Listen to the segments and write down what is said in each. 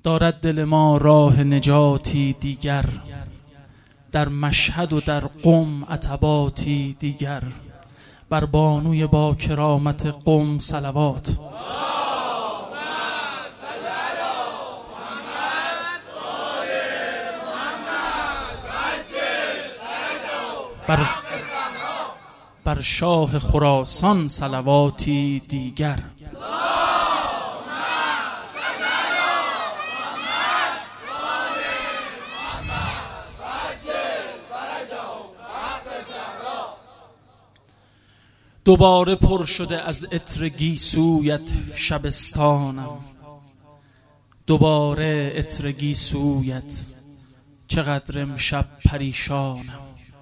دارد دل ما راه نجاتی دیگر، در مشهد و در قم عتباتی دیگر. بر بانوی با کرامت قم صلوات. بر شاه خراسان صلواتی دیگر. دوباره پر شده از عطر گیسویت شبستانم، دوباره عطر گیسویت، چقدر امشب پریشانم.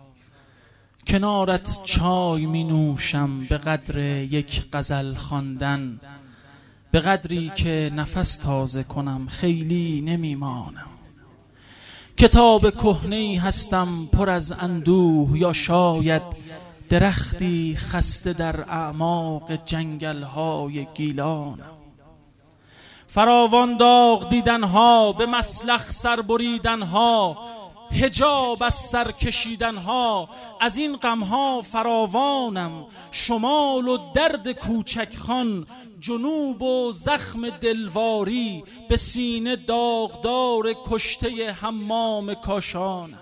کنارت چای می نوشم به قدر یک غزل خواندن، به قدری که نفس تازه کنم خیلی نمی مانم. کتاب کهنه‌ای هستم پر از اندوه، یا شاید درختی خسته در اعماق جنگل‌های گیلانم. فراوان داغ دیدنها، به مسلخ سر بریدنها، حجاب از سر کشیدنها، از این غمها فراوانم. شمال و درد کوچک خان، جنوب و زخم دلواری، به سینه داغدار کشته حمام کاشانم.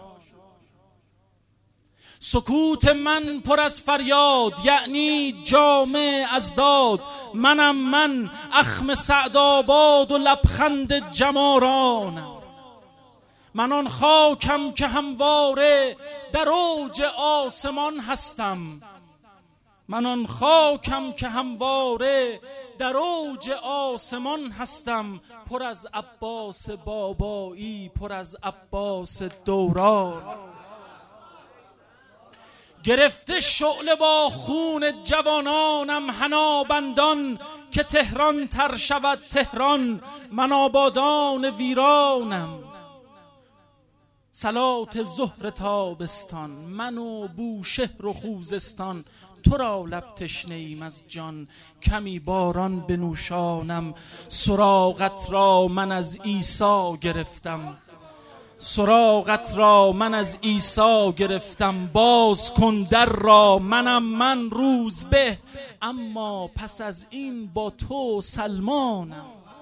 سکوت من پر از فریاد، یعنی جامه از داد. منم من، اخم سعدآباد و لبخند جمارانم. من آن خاکم که همواره در اوج آسمان هستم. من آن خاکم که همواره در اوج آسمان هستم. پر از عباس بابایی، پر از عباس دوران. گرفته شعله با خون جوانانم حنابندان، که تهران تر شود تهران، من آبادان ویرانم. صلات ظهر تابستان، من و بوشهر و خوزستان، تو را لب تشنه ایم از جان، کمی باران بنوشانم. سراغت را من از عیسی گرفتم، سراغت را من از عیسی گرفتم. باز کن در را، منم من روز به، اما پس از این با تو سلمانم.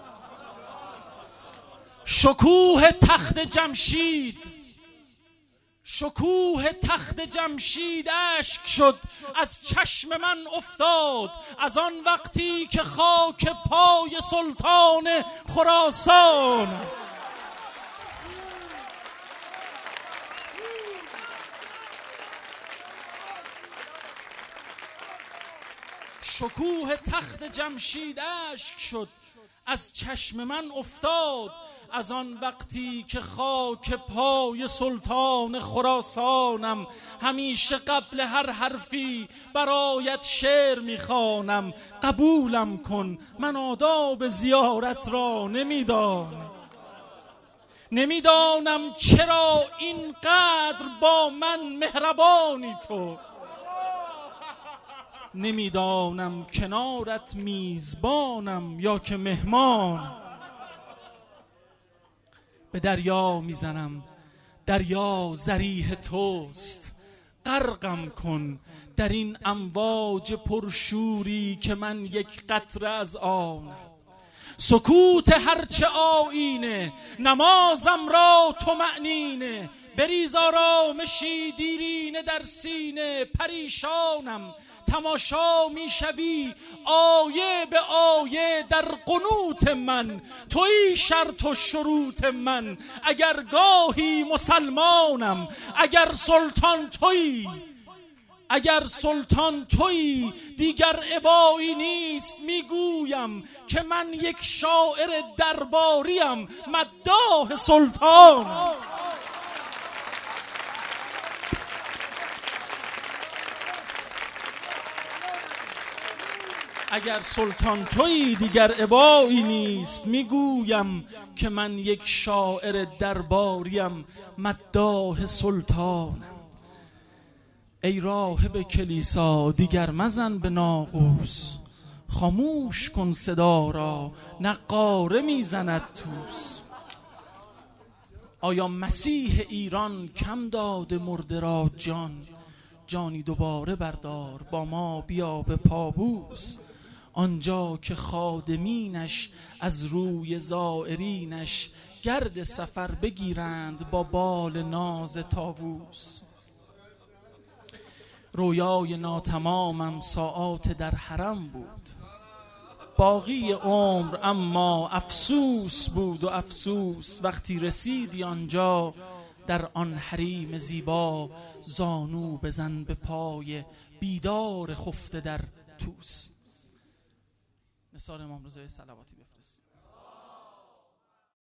شکوه تخت جمشید، شکوه تخت جمشید اشک شد، از چشم من افتاد، از آن وقتی که خاک پای سلطان خراسان. شکوه تخت جمشید اشک شد، از چشم من افتاد، از آن وقتی که خاک پای سلطان خراسانم. همیشه قبل هر حرفی برایت شعر میخوانم. قبولم کن، من آداب زیارت را نمیدانم چرا اینقدر با من مهربانی تو. نمیدانم کنارت میزبانم یا که مهمان. به دریا میزنم، دریا ذریح توست، غرقم کن در این امواج پرشوری که من یک قطره از آنم. سکوت هرچه آیینه، نمازم را طمأنینه، بریز آرامشی دیرینه در سینه. پریشانم، تماشا میشوی آیه به آیه در قنوت من. تویی شرط و شروط من، اگر گاهی مسلمانم. اگر سلطان تویی دیگر ابایی نیست. میگویم که من یک شاعر درباریم، مداح سلطان. اگر سلطان تویی دیگر ابایی نیست. میگویم که من یک شاعر درباریم، مداح سلطانم. ای راهب کلیسا دیگر مزن به ناقوس، خاموش کن صدا را نقاره میزند توس. آیا مسیح ایران کم داده مرده را جان؟ جانی دوباره بردار با ما بیا به پابوس، آنجا که خادمینش از روی زائرینش گرد سفر بگیرند با بال ناز طاووس. رویای ناتمامم ساعات در حرم بود، باقی عمر اما افسوس بود و افسوس. وقتی رسیدی آنجا در آن حریم زیبا، زانو بزن به پای بیدار خفته در توس. مثال امام رضا صلواتی بفرست.